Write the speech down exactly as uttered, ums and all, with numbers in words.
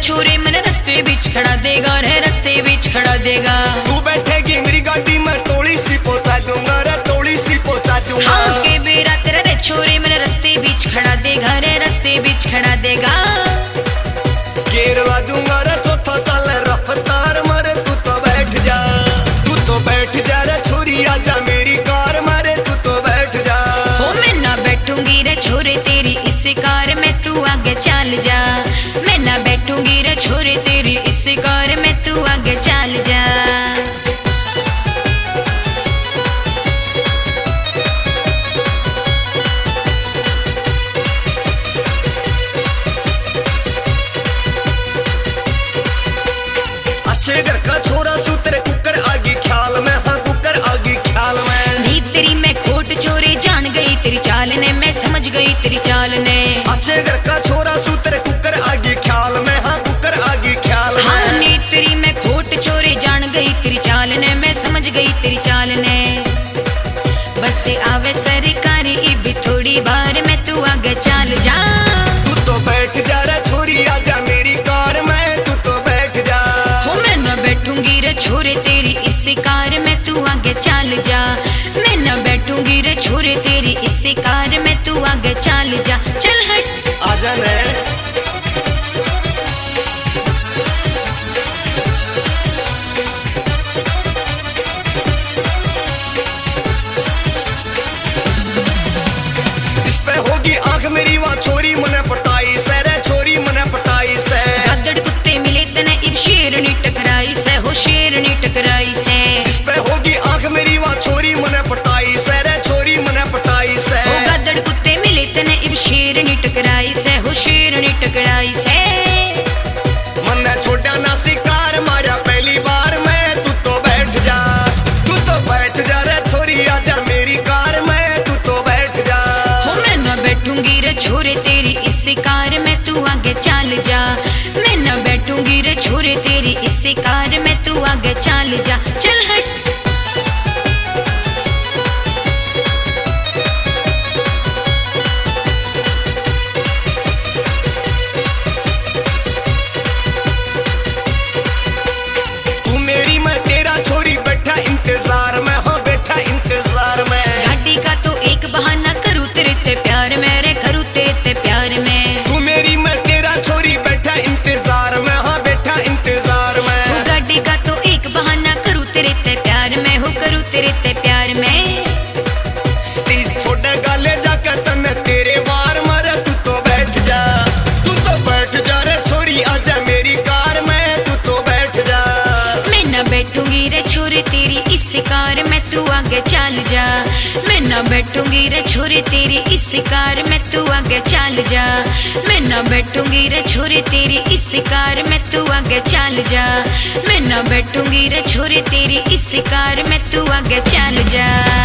छोरे मन रस्ते बीच खड़ा देगा रे, रस्ते बीच खड़ा देगा। तू बैठेगी मेरी गाड़ी में तोड़ी सी पहुंचा दूंगा रे, तोड़ी सी पहुंचा दूंगा। हाँ के बेरा तेरा रे छोरे मन रस्ते बीच खड़ा देगा रे, रस्ते बीच खड़ा देगा। केरला दूंगा रे चौथा चल रफ्तार मारे, तू तो बैठ जा, तू तो बैठ जा रे छोरी आजा मेरी कार मारे, तू तो बैठ जा। हो मैं ना बैठूंगी रे छोरे तेरी इस कार में, तू आगे चल जा। मैं ना बैठूंगी रे छोरे तेरी इस कार में, तू आगे चल जा। अच्छे घर का छोरा सू तेरे कुकर आगे ख्याल में, हाँ कुकर आगे ख्याल में। नी तेरी मैं खोट चोरी जान गई तेरी चाल ने, मैं समझ गई तेरी चाल ने। अच्छे घर का छोरा सू तेरे कुकर आगे ख्याल में, हाँ कुकर आगे ख्याल में। हाँ नी तेरी मैं खोट चोरी जान गई तेरी चाल ने, मैं समझ गई तेरी चाल ने। बस आवे सरकारी इब थोड़ी बार में, तू आगे चल जा। तू तो बैठ जा रे छोरी आजा मेरी कार में, तू तो बैठ जा। हो मैं ना बैठूंगी रे छोरे तेरी इस कार में, तू आगे चल जा। मैं ना बैठूंगी रे छोरे तेरी इस कार में, तू आगे चल जा। चल हट आजा ने इस पे होगी आंख मेरी वहाँ छोरी मने पटाई से रे, छोरी मने पटाई से। गदड़ कुत्ते मिले तने इब शेरनी टकराई से, हो शेरनी टकराई से। इस पे होगी आंख मेरी वहाँ छोरी मने पटाई से रे, छोरी मने पटाई से। हो गदड़ कुत्ते मिले तने इब शेरनी टकराई से, हो शेरनी टकराई से। मन्ने छोड़ा ना शिकार मारा पहली बार में, तू तो बैठ जा, तू तो बैठ जा रे छोरी आजा मेरी कार में, तू तो बैठ जा। हो मैं ना बैठूंगी रे छोरे तेरी इस कार में, तू आगे चल जा। मैं ना बैठूंगी रे छोरे तेरी इस कार में, तू आगे चल जा। चल हट तू मेरी मैं तेरा छोरी बैठा इंतजार में, हाँ बैठा इंतजार में। गाड़ी का तो एक बहाना करूँ तेरे ते प्यार में रे, करूँ तेरे ते प्यार में। तू मेरी मैं तेरा छोरी बैठा इंतजार में, हाँ बैठा इंतजार में। हो गाड़ी का तो एक बहाना करूँ तेरे ते प्यार में, हो करूँ तेरे ते प्यार में। स्टीज छोड़ गाले जाकर तने तेरे वार मारे, तू तो बैठ जा, तू तो बैठ जा रे छोरी आजा मेरी कार में, तू तो बैठ जा। मैं ना बैठूंगी रे छोरे तेरी इस कार में, तू आगे चल जा। मैं ना बैठूंगी रे छोरे तेरी इस कार में, तू आगे चल जा। मैं ना बैठूंगी रे छोरे तेरी इस कार में, तू आगे चल जा। मैं ना बैठूंगी रे छोरे तेरी इस कार में, तू आगे चल जा।